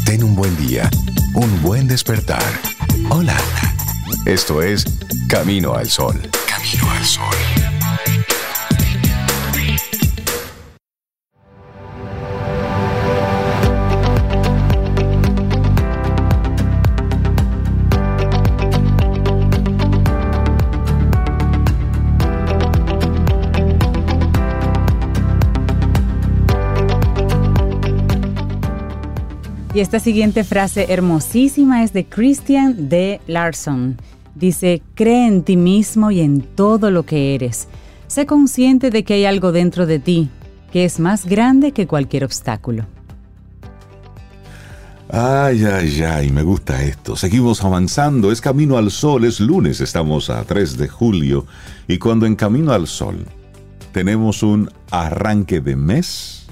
Ten un buen día, un buen despertar. Hola. Esto es Camino al Sol. Camino al Sol. Y esta siguiente frase hermosísima es de Christian D. Larson. Dice, cree en ti mismo y en todo lo que eres. Sé consciente de que hay algo dentro de ti que es más grande que cualquier obstáculo. Ay, me gusta esto. Seguimos avanzando. Es Camino al Sol, es lunes, estamos a 3 de julio. Y cuando en Camino al Sol tenemos un arranque de mes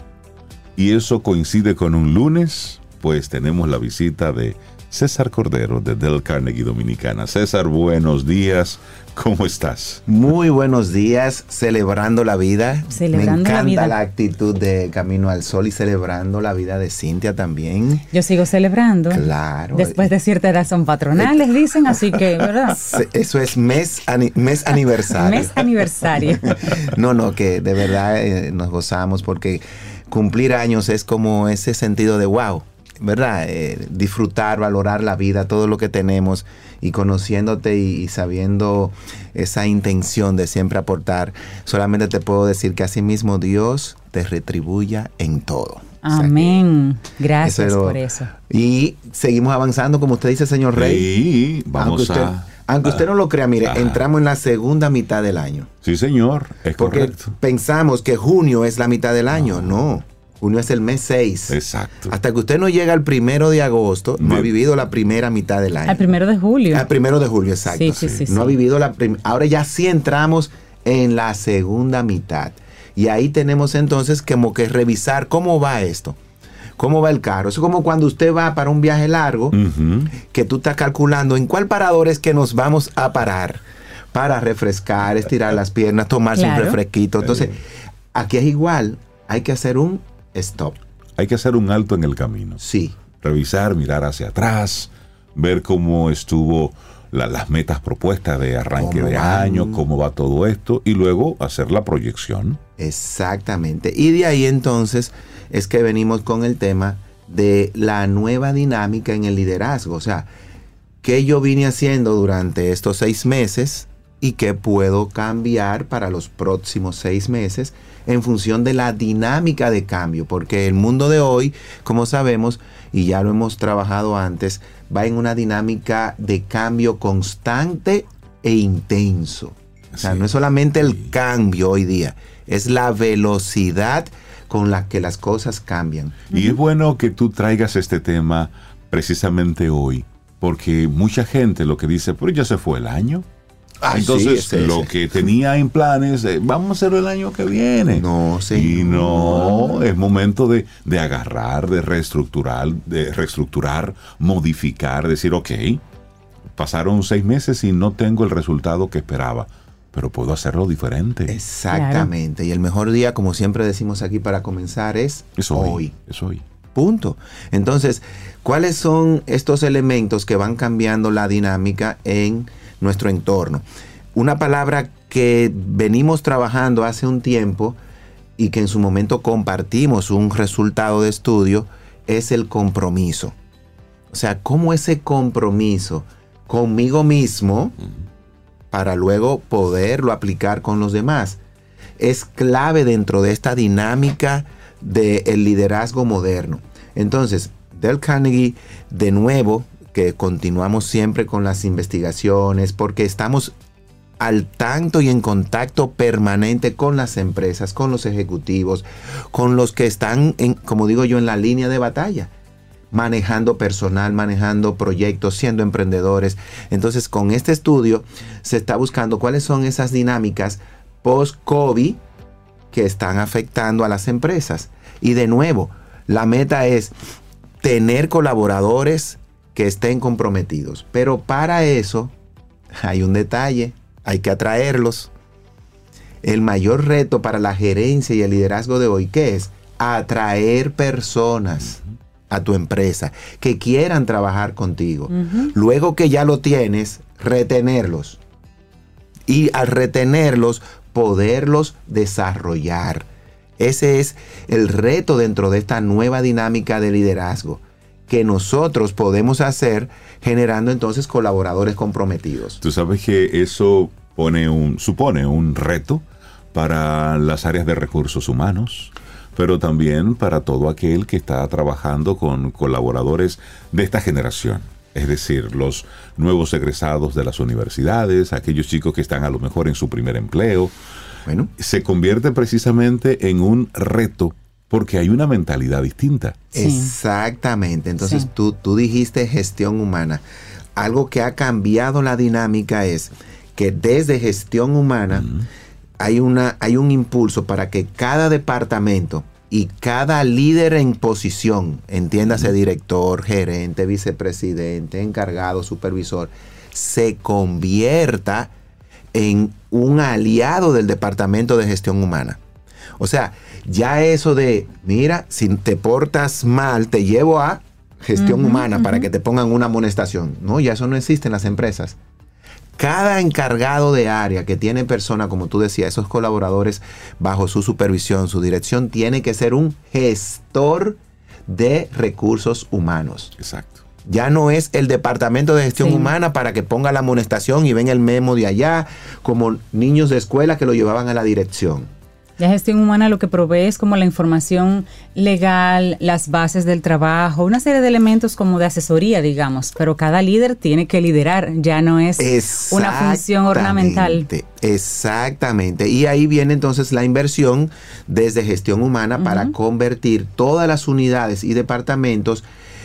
y eso coincide con un lunes, pues tenemos la visita de César Cordero de Dale Carnegie Dominicana. César, buenos días. ¿Cómo estás? Muy buenos días, celebrando la vida. Celebrando Me la vida. encanta la actitud de Camino al Sol y celebrando la vida de Cintia también. Yo sigo celebrando. Claro. Después de cierta edad son patronales, dicen, así que, ¿verdad? Eso es mes aniversario. Mes aniversario. No, que de verdad nos gozamos porque cumplir años es como ese sentido de wow, ¿verdad? Disfrutar, valorar la vida, todo lo que tenemos y conociéndote y sabiendo esa intención de siempre aportar. Solamente te puedo decir que así mismo Dios te retribuya en todo. Amén. Gracias por eso. Y seguimos avanzando, como usted dice, señor Rey. Sí, vamos aunque usted no lo crea, mire, entramos en la segunda mitad del año. Sí, señor, es porque correcto. Pensamos que junio es la mitad del año. No. Junio es el mes 6. Exacto. Hasta que usted no llega al 1 de agosto, no ha vivido la primera mitad del año. Al 1 de julio. Al 1 de julio, exacto. Sí. No ha vivido la primera. Ahora ya sí entramos en la segunda mitad. Y ahí tenemos entonces como que revisar cómo va esto. ¿Cómo va el carro? Eso es como cuando usted va para un viaje largo, que tú estás calculando en cuál parador es que nos vamos a parar para refrescar, estirar las piernas, tomarse un refresquito. Entonces, aquí es igual. Hay que hacer un stop. Hay que hacer un alto en el camino. Sí. Revisar, mirar hacia atrás, ver cómo estuvo las metas propuestas de arranque de año, cómo va todo esto, y luego hacer la proyección. Exactamente. Y de ahí entonces es que venimos con el tema de la nueva dinámica en el liderazgo. O sea, ¿qué yo vine haciendo durante estos 6 meses y qué puedo cambiar para los próximos 6 meses en función de la dinámica de cambio? Porque el mundo de hoy, como sabemos, y ya lo hemos trabajado antes, va en una dinámica de cambio constante e intenso. O sea, no es solamente el cambio hoy día, es la velocidad con la que las cosas cambian. Y es bueno que tú traigas este tema precisamente hoy, porque mucha gente lo que dice, pero ya se fue el año. Entonces, lo que tenía en planes, vamos a hacerlo el año que viene. No, señor. Y no, es momento de agarrar, de reestructurar, modificar, decir, ok, pasaron 6 meses y no tengo el resultado que esperaba, pero puedo hacerlo diferente. Exactamente. Claro. Y el mejor día, como siempre decimos aquí para comenzar, es hoy. Es hoy. Punto. Entonces, ¿cuáles son estos elementos que van cambiando la dinámica en nuestro entorno? Una palabra que venimos trabajando hace un tiempo y que en su momento compartimos un resultado de estudio es el compromiso. O sea, cómo ese compromiso conmigo mismo para luego poderlo aplicar con los demás es clave dentro de esta dinámica del liderazgo moderno. Entonces, Dale Carnegie, de nuevo, que continuamos siempre con las investigaciones porque estamos al tanto y en contacto permanente con las empresas, con los ejecutivos, con los que están, como digo yo, en la línea de batalla, manejando personal, manejando proyectos, siendo emprendedores. Entonces, con este estudio se está buscando cuáles son esas dinámicas post-COVID que están afectando a las empresas. Y de nuevo, la meta es tener colaboradores que estén comprometidos. Pero para eso hay un detalle, hay que atraerlos. El mayor reto para la gerencia y el liderazgo de hoy, ¿qué es? Atraer personas. a tu empresa, que quieran trabajar contigo. Luego que ya lo tienes, retenerlos. Y al retenerlos, poderlos desarrollar. Ese es el reto dentro de esta nueva dinámica de liderazgo que nosotros podemos hacer generando entonces colaboradores comprometidos. Tú sabes que eso supone un reto para las áreas de recursos humanos, pero también para todo aquel que está trabajando con colaboradores de esta generación. Es decir, los nuevos egresados de las universidades, aquellos chicos que están a lo mejor en su primer empleo. Bueno, se convierte precisamente en un reto porque hay una mentalidad distinta. Sí. Exactamente. Entonces sí. tú dijiste gestión humana. Algo que ha cambiado la dinámica es que desde gestión humana hay un impulso para que cada departamento y cada líder en posición, entiéndase director, gerente, vicepresidente, encargado, supervisor, se convierta en un aliado del departamento de gestión humana. O sea, ya eso de, mira, si te portas mal, te llevo a gestión humana para que te pongan una amonestación. No, ya eso no existe en las empresas. Cada encargado de área que tiene persona, como tú decías, esos colaboradores bajo su supervisión, su dirección, tiene que ser un gestor de recursos humanos. Exacto. Ya no es el departamento de gestión humana para que ponga la amonestación y ven el memo de allá, como niños de escuela que lo llevaban a la dirección. La gestión humana lo que provee es como la información legal, las bases del trabajo, una serie de elementos como de asesoría, digamos, pero cada líder tiene que liderar, ya no es una función ornamental. Exactamente, y ahí viene entonces la inversión desde gestión humana para convertir todas las unidades y departamentos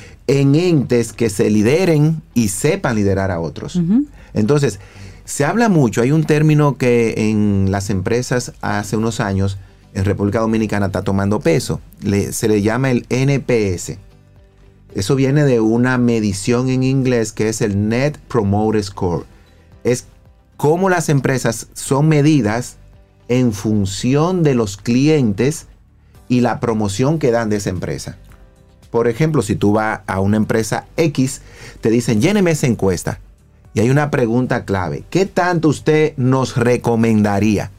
en entes que se lideren y sepan liderar a otros. Entonces, se habla mucho, hay un término que en las empresas hace unos años en República Dominicana está tomando peso, se le llama el NPS. Eso viene de una medición en inglés que es el Net Promoter Score. Es cómo las empresas son medidas en función de los clientes y la promoción que dan de esa empresa. Por ejemplo, si tú vas a una empresa X, te dicen, lléneme esa encuesta. Y hay una pregunta clave. ¿Qué tanto usted nos recomendaría?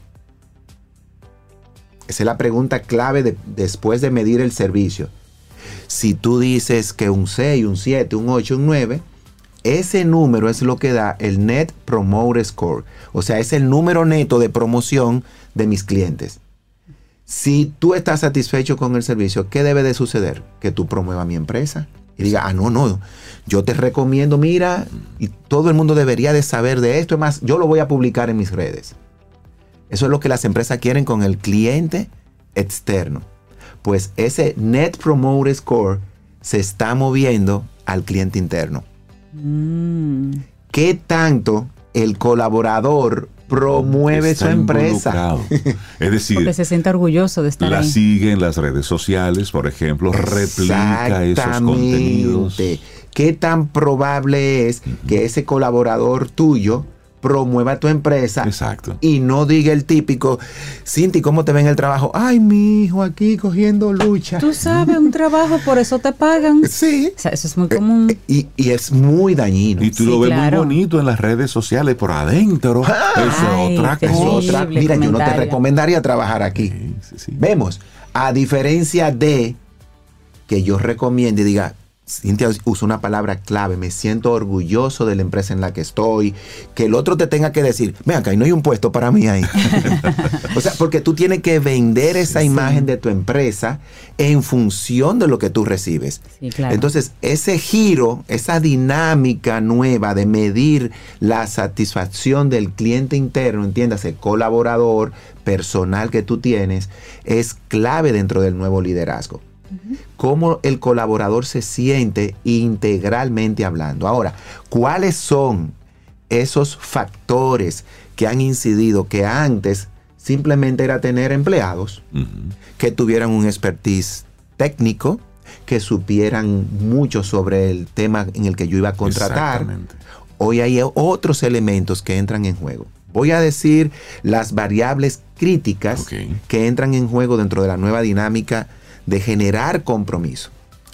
Esa es la pregunta clave después de medir el servicio. Si tú dices que un 6, un 7, un 8, un 9, ese número es lo que da el Net Promoter Score. O sea, es el número neto de promoción de mis clientes. Si tú estás satisfecho con el servicio, ¿qué debe de suceder? Que tú promuevas mi empresa. Y diga, no, yo te recomiendo, mira, y todo el mundo debería de saber de esto. Es más, yo lo voy a publicar en mis redes. Eso es lo que las empresas quieren con el cliente externo. Pues ese Net Promoter Score se está moviendo al cliente interno. ¿Qué tanto el colaborador promueve su empresa? Es decir, porque se siente orgulloso de estar la ahí. Sigue en las redes sociales, por ejemplo, replica esos contenidos. ¿Qué tan probable es que ese colaborador tuyo promueva tu empresa? Exacto. Y no diga el típico, Cinti, ¿cómo te ven el trabajo? Ay, mi hijo aquí cogiendo lucha. Tú sabes, un trabajo, por eso te pagan. Sí. O sea, eso es muy común. Y es muy dañino. Y tú lo ves muy bonito en las redes sociales, por adentro. Eso es otra cosa. Mira, yo no te recomendaría trabajar aquí. Sí. Vemos, a diferencia de que yo recomiende y diga, Cintia usa una palabra clave, me siento orgulloso de la empresa en la que estoy, que el otro te tenga que decir, ven acá, y no hay un puesto para mí ahí. O sea, porque tú tienes que vender esa imagen de tu empresa en función de lo que tú recibes. Sí, claro. Entonces, ese giro, esa dinámica nueva de medir la satisfacción del cliente interno, entiéndase, colaborador, personal que tú tienes, es clave dentro del nuevo liderazgo. Cómo el colaborador se siente integralmente hablando. Ahora, ¿cuáles son esos factores que han incidido que antes simplemente era tener empleados que tuvieran un expertise técnico, que supieran mucho sobre el tema en el que yo iba a contratar? Hoy hay otros elementos que entran en juego. Voy a decir las variables críticas que entran en juego dentro de la nueva dinámica de generar compromiso.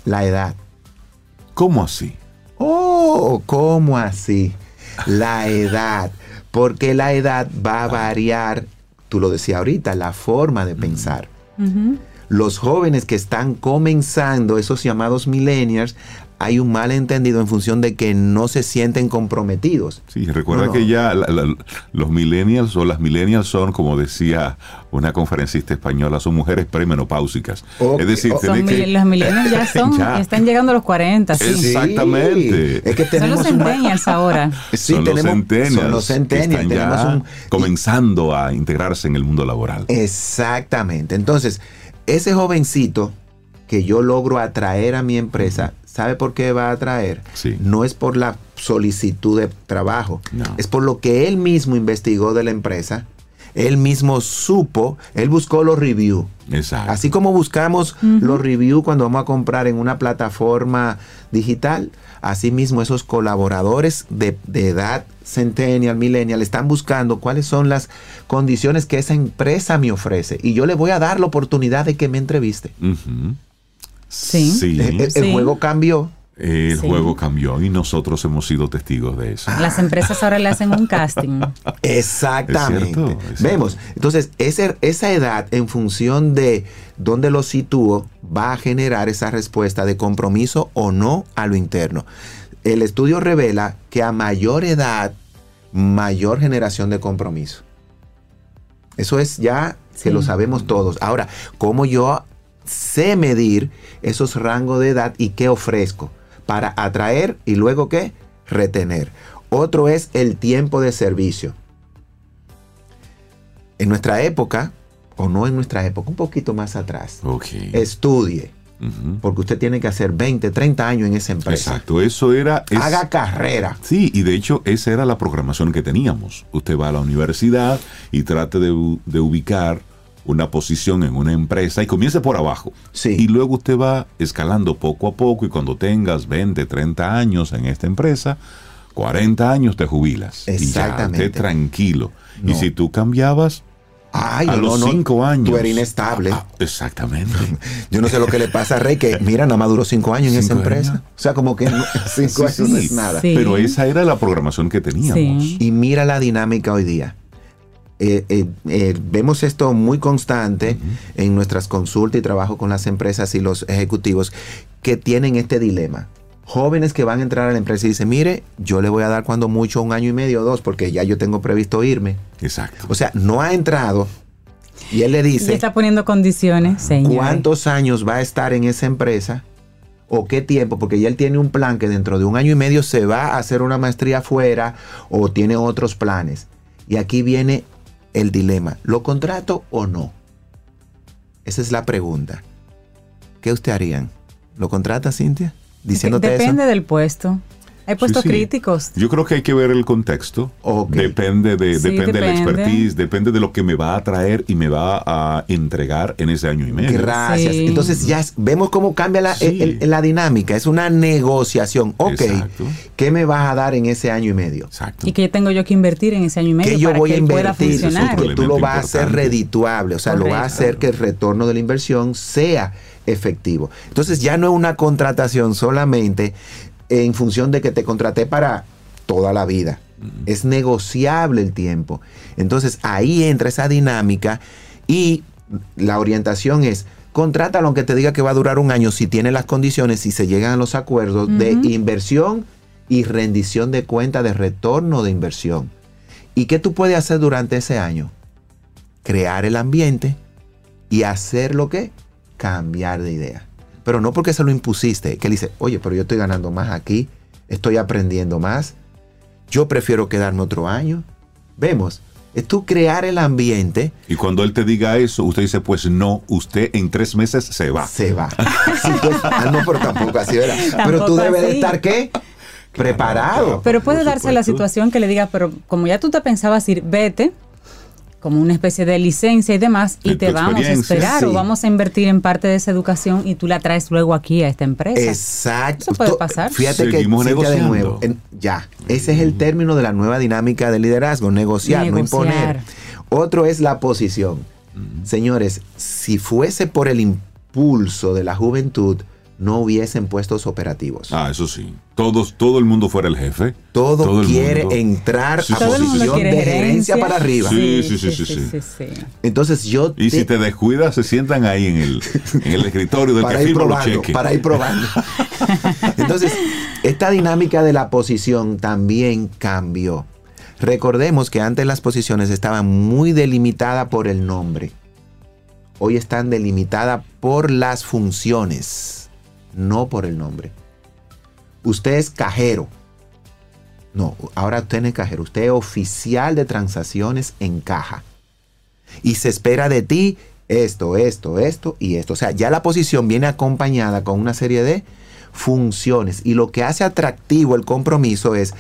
La edad. ¿Cómo así? Oh, ¿cómo así? La edad. Porque la edad va a variar, tú lo decías ahorita, la forma de pensar. Los jóvenes que están comenzando, esos llamados millennials, hay un malentendido en función de que no se sienten comprometidos. Sí, recuerda que ya los millennials o las millennials son, como decía una conferencista española, son mujeres premenopáusicas. Okay. Es decir, los millennials ya están llegando a los 40. Sí. Exactamente. Es que tenemos son los centennials ahora. Sí, son los centennials que están comenzando a integrarse en el mundo laboral. Exactamente. Entonces, ese jovencito que yo logro atraer a mi empresa, ¿sabe por qué va a atraer? Sí. No es por la solicitud de trabajo, es por lo que él mismo investigó de la empresa, él mismo supo, él buscó los reviews. Exacto. Así como buscamos los reviews cuando vamos a comprar en una plataforma digital, así mismo esos colaboradores de edad centennial, millennial, están buscando cuáles son las condiciones que esa empresa me ofrece. Y yo le voy a dar la oportunidad de que me entreviste. Sí. El juego cambió. El juego cambió y nosotros hemos sido testigos de eso. Las empresas ahora le hacen un casting. Exactamente. Es cierto. Vemos. Entonces, esa edad, en función de dónde lo sitúo, va a generar esa respuesta de compromiso o no a lo interno. El estudio revela que a mayor edad, mayor generación de compromiso. Eso es ya que lo sabemos todos. Ahora, ¿cómo yo sé medir esos rangos de edad y qué ofrezco para atraer y luego qué? Retener. Otro es el tiempo de servicio. En nuestra época, o no en nuestra época, un poquito más atrás, estudie. Porque usted tiene que hacer 20, 30 años en esa empresa. Exacto, eso era... Haga carrera. Sí, y de hecho esa era la programación que teníamos. Usted va a la universidad y trate de ubicar una posición en una empresa y comience por abajo. Sí. Y luego usted va escalando poco a poco y cuando tengas 20, 30 años en esta empresa, 40 años te jubilas. Exactamente. Y ya, esté tranquilo. No. Y si tú cambiabas... a los 5 años. Tú eres inestable. Exactamente. Yo no sé lo que le pasa a Rey, que mira, nada más duró 5 años en esa empresa. O sea, como que 5 años no es nada. Sí. Pero esa era la programación que teníamos. Sí. Y mira la dinámica hoy día. Vemos esto muy constante en nuestras consultas y trabajo con las empresas y los ejecutivos que tienen este dilema. Jóvenes que van a entrar a la empresa y dicen, mire, yo le voy a dar cuando mucho 1 año y medio o 2 porque ya yo tengo previsto irme. Exacto. O sea, no ha entrado y él le dice, Y está poniendo condiciones, señor. ¿cuántos años va a estar en esa empresa? ¿O qué tiempo? Porque ya él tiene un plan que dentro de 1 año y medio se va a hacer una maestría afuera o tiene otros planes. Y aquí viene el dilema. ¿Lo contrato o no? Esa es la pregunta. ¿Qué usted harían? ¿Lo contrata, Cintia? Diciéndote Depende eso. del puesto. Hay puestos Sí. críticos. Yo creo que hay que ver el contexto. Ok. Depende de la depende. expertise, depende de lo que me va a traer y me va a entregar en ese año y medio. Gracias. Sí. Entonces ya vemos cómo cambia la dinámica. Es una negociación. Ok, Exacto. ¿qué me vas a dar en ese año y medio? Exacto. Y que tengo yo que invertir en ese año y medio Que yo para voy que a él pueda invertir, funcionar. Otro que tú lo elemento vas a hacer importante. redituable, o sea, lo vas a Correcto. hacer que el retorno de la inversión sea efectivo. Entonces ya no es una contratación solamente en función de que te contraté para toda la vida. Es negociable el tiempo. Entonces ahí entra esa dinámica y la orientación es contrátalo aunque te diga que va a durar 1 año si tiene las condiciones, si se llegan a los acuerdos de inversión y rendición de cuenta de retorno de inversión. ¿Y qué tú puedes hacer durante ese año? Crear el ambiente y hacer lo que cambiar de idea. Pero no porque se lo impusiste, que él dice, oye, pero yo estoy ganando más aquí, estoy aprendiendo más, yo prefiero quedarme otro año. Vemos, es tú crear el ambiente. Y cuando él te diga eso, usted dice, pues no, usted en 3 meses se va. Se va. Sí, pues, no, pero tampoco así, ¿verdad? Pero Tampoco tú debes de así. estar, ¿qué? Preparado. Claro. Pero puede Por darse la supuesto. situación que le diga, pero como ya tú te pensabas ir, vete, como una especie de licencia y demás, y De tu te vamos a experiencia. esperar Sí. o vamos a invertir en parte de esa educación y tú la traes luego aquí a esta empresa. Exacto. Eso puede pasar. Fíjate Seguimos que Cintia, de negociando. nuevo, ya, ese es el término de la nueva dinámica de liderazgo, negociar, no Negociar. imponer. Otro es la posición. Señores, si fuese por el impulso de la juventud, no hubiesen puestos operativos. Eso sí. Todo el mundo fuera el jefe. Todo quiere mundo entrar Sí, a sí, sí, posición sí. de gerencia para arriba. Sí. Entonces Y si te descuidas, se sientan ahí en el escritorio del que firma los cheques. Para ir probando. Entonces, esta dinámica de la posición también cambió. Recordemos que antes las posiciones estaban muy delimitadas por el nombre. Hoy están delimitadas por las funciones, no por el nombre. Usted es cajero. No, ahora usted no es cajero. Usted es oficial de transacciones en caja. Y se espera de ti esto y esto. O sea, ya la posición viene acompañada con una serie de funciones. Y lo que hace atractivo el compromiso es,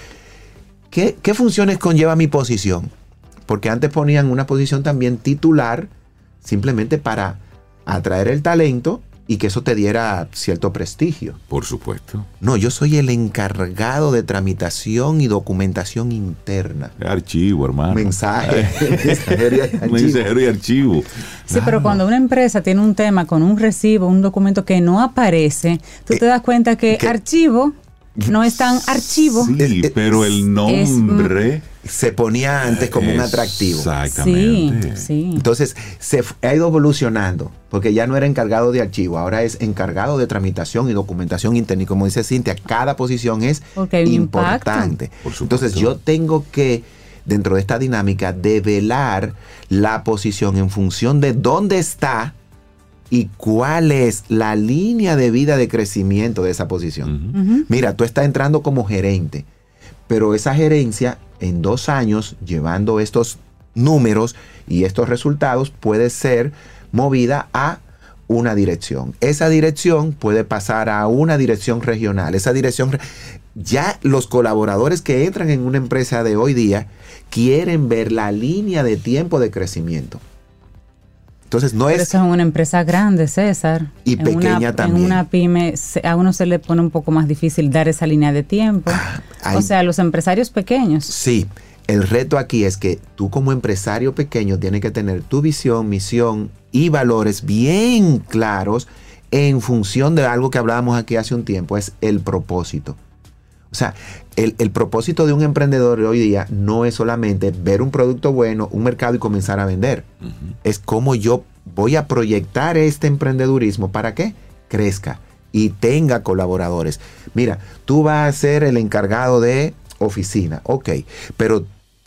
¿qué funciones conlleva mi posición? Porque antes ponían una posición también titular, simplemente para atraer el talento y que eso te diera cierto prestigio. Por supuesto. No, yo soy el encargado de tramitación y documentación interna. Archivo, hermano. Mensaje. Mensajero y archivo. Sí, pero cuando una empresa tiene un tema con un recibo, un documento que no aparece, tú te das cuenta que archivo no es tan archivo. Sí, pero el nombre se ponía antes como un atractivo. Exactamente. Sí. Entonces se ha ido evolucionando, porque ya no era encargado de archivo, ahora es encargado de tramitación y documentación interna. Y como dice Cintia, cada posición es importante. Entonces yo tengo que, dentro de esta dinámica, develar la posición en función de dónde está y cuál es la línea de vida de crecimiento de esa posición. Mira, tú estás entrando como gerente, pero esa gerencia en 2 años, llevando estos números y estos resultados, puede ser movida a una dirección. Esa dirección puede pasar a una dirección regional. Esa dirección, ya los colaboradores que entran en una empresa de hoy día quieren ver la línea de tiempo de crecimiento. Entonces no Pero es... eso es una empresa grande, César. Y pequeña también. En una pyme a uno se le pone un poco más difícil dar esa línea de tiempo. O sea, los empresarios pequeños. Sí, el reto aquí es que tú como empresario pequeño tienes que tener tu visión, misión y valores bien claros en función de algo que hablábamos aquí hace un tiempo, es el propósito. O sea, el propósito de un emprendedor de hoy día no es solamente ver un producto bueno, un mercado y comenzar a vender. Es cómo yo voy a proyectar este emprendedurismo para que crezca y tenga colaboradores. Mira, tú vas a ser el encargado de oficina, ok, pero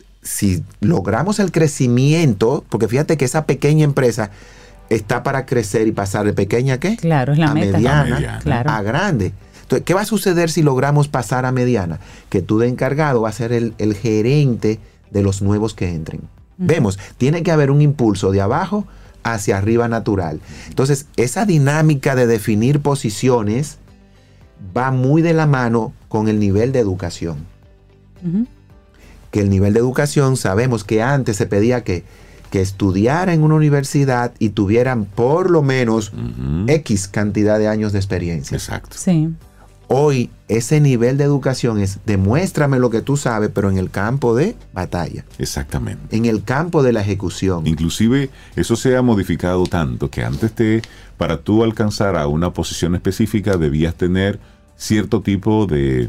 si logramos el crecimiento, porque fíjate que esa pequeña empresa está para crecer y pasar de pequeña, ¿qué? Claro, es la meta. Mediana, claro. A grande. Entonces, ¿qué va a suceder si logramos pasar a mediana? Que tú de encargado vas a ser el gerente de los nuevos que entren. Vemos, tiene que haber un impulso de abajo hacia arriba natural. Entonces, esa dinámica de definir posiciones va muy de la mano con el nivel de educación. Que el nivel de educación, sabemos que antes se pedía que estudiara en una universidad y tuvieran por lo menos X cantidad de años de experiencia. Exacto. Sí. Hoy ese nivel de educación es demuéstrame lo que tú sabes, pero en el campo de batalla. Exactamente. En el campo de la ejecución. Inclusive eso se ha modificado tanto que antes para tú alcanzar a una posición específica debías tener cierto tipo de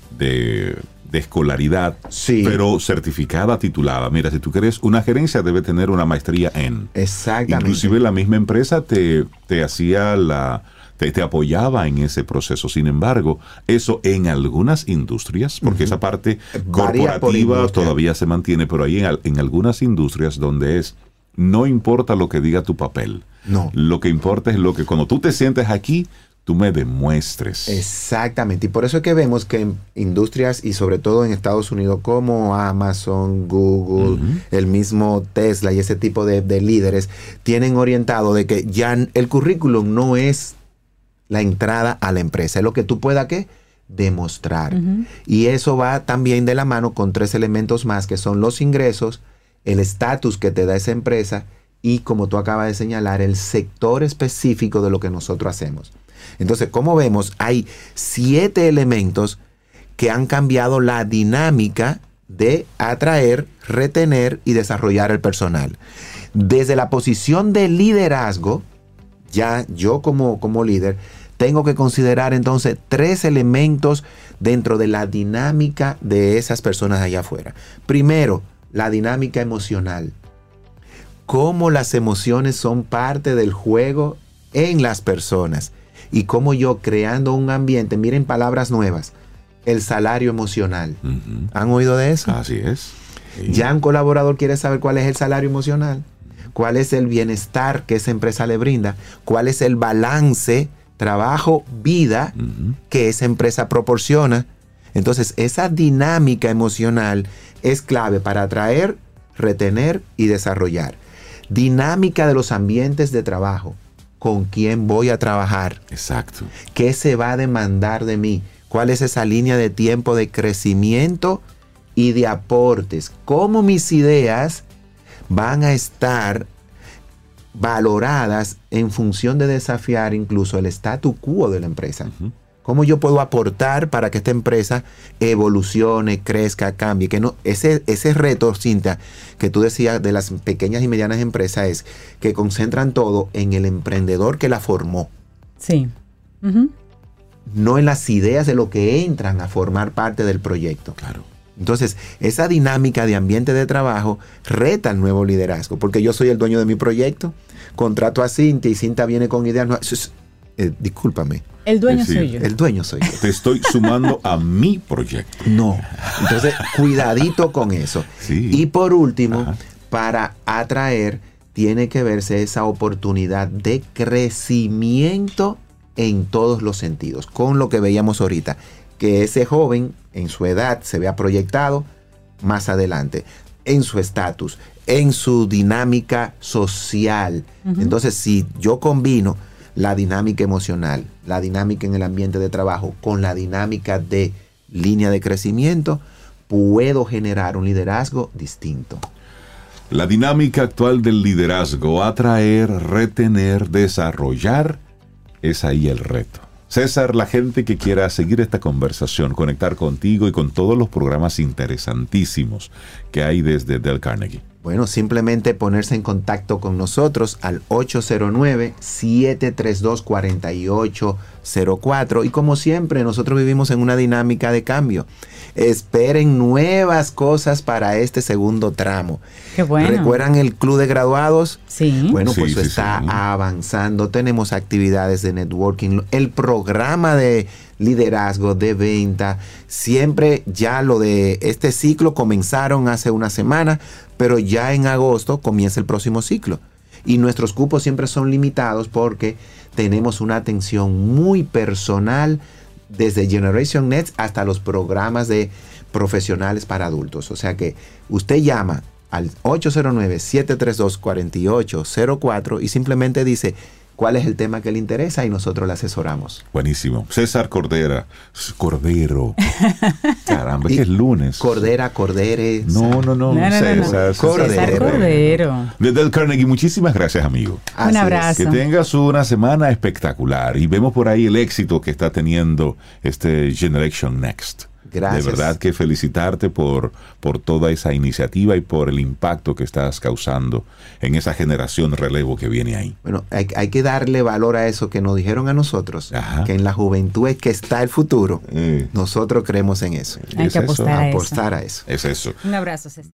escolaridad, sí, pero certificada, titulada. Mira, si tú quieres una gerencia, debe tener una maestría en. Exactamente. Inclusive la misma empresa te hacía te apoyaba en ese proceso. Sin embargo, eso en algunas industrias, porque esa parte corporativa todavía se mantiene, pero ahí en algunas industrias donde no importa lo que diga tu papel. No. Lo que importa es lo que cuando tú te sientes aquí, tú me demuestres. Exactamente. Y por eso es que vemos que en industrias y sobre todo en Estados Unidos como Amazon, Google, el mismo Tesla y ese tipo de líderes tienen orientado de que ya el currículum no es la entrada a la empresa, es lo que tú puedas demostrar. Y eso va también de la mano con 3 elementos más, que son los ingresos, el estatus que te da esa empresa y, como tú acabas de señalar, el sector específico de lo que nosotros hacemos. Entonces, como vemos, hay 7 elementos que han cambiado la dinámica de atraer, retener y desarrollar el personal. Desde la posición de liderazgo, ya yo como líder, tengo que considerar entonces 3 elementos dentro de la dinámica de esas personas allá afuera. Primero, la dinámica emocional. Cómo las emociones son parte del juego en las personas y cómo yo creando un ambiente, miren palabras nuevas, el salario emocional. ¿Han oído de eso? Así es. Sí. Ya un colaborador quiere saber cuál es el salario emocional, cuál es el bienestar que esa empresa le brinda, cuál es el balance trabajo-vida que esa empresa proporciona. Entonces, esa dinámica emocional es clave para atraer, retener y desarrollar. Dinámica de los ambientes de trabajo. ¿Con quién voy a trabajar? Exacto. ¿Qué se va a demandar de mí? ¿Cuál es esa línea de tiempo de crecimiento y de aportes? ¿Cómo mis ideas van a estar valoradas en función de desafiar incluso el statu quo de la empresa? ¿Cómo yo puedo aportar para que esta empresa evolucione, crezca, cambie? Que no, ese reto, Cintia, que tú decías de las pequeñas y medianas empresas es que concentran todo en el emprendedor que la formó. Sí. No en las ideas de lo que entran a formar parte del proyecto. Claro. Entonces, esa dinámica de ambiente de trabajo reta al nuevo liderazgo, porque yo soy el dueño de mi proyecto, contrato a Cintia y Cintia viene con ideas nuevas. Discúlpame. El dueño soy yo. El dueño soy yo. Te estoy sumando a mi proyecto. No. Entonces, cuidadito con eso. Sí. Y por último, para atraer, tiene que verse esa oportunidad de crecimiento en todos los sentidos, con lo que veíamos ahorita, que ese joven en su edad se vea proyectado más adelante, en su estatus, en su dinámica social. Entonces, si yo combino la dinámica emocional, la dinámica en el ambiente de trabajo con la dinámica de línea de crecimiento, puedo generar un liderazgo distinto. La dinámica actual del liderazgo, atraer, retener, desarrollar, es ahí el reto. César, la gente que quiera seguir esta conversación, conectar contigo y con todos los programas interesantísimos que hay desde Dale Carnegie. Bueno, simplemente ponerse en contacto con nosotros al 809-732-4804 y como siempre nosotros vivimos en una dinámica de cambio. Esperen nuevas cosas para este segundo tramo. Qué bueno. ¿Recuerdan el club de graduados? Sí. Bueno, pues Sí, eso sí, está sí. avanzando. Tenemos actividades de networking, el programa de liderazgo, de venta. Siempre ya lo de este ciclo comenzaron hace una semana, pero ya en agosto comienza el próximo ciclo. Y nuestros cupos siempre son limitados porque tenemos una atención muy personal desde Generation Next hasta los programas de profesionales para adultos. O sea que usted llama al 809-732-4804 y simplemente dice cuál es el tema que le interesa y nosotros le asesoramos. Buenísimo. César Cordero. Caramba, que es lunes. Cordere. No. César. César Cordero. De Dale Carnegie, muchísimas gracias, amigo. Un abrazo. Que tengas una semana espectacular y vemos por ahí el éxito que está teniendo este Generation Next. Gracias. De verdad que felicitarte por toda esa iniciativa y por el impacto que estás causando en esa generación relevo que viene ahí. Bueno, hay que darle valor a eso que nos dijeron a nosotros, Ajá. que en la juventud es que está el futuro. Nosotros creemos en eso. Hay que apostar a eso. Apostar a eso. Es eso. Un abrazo, César.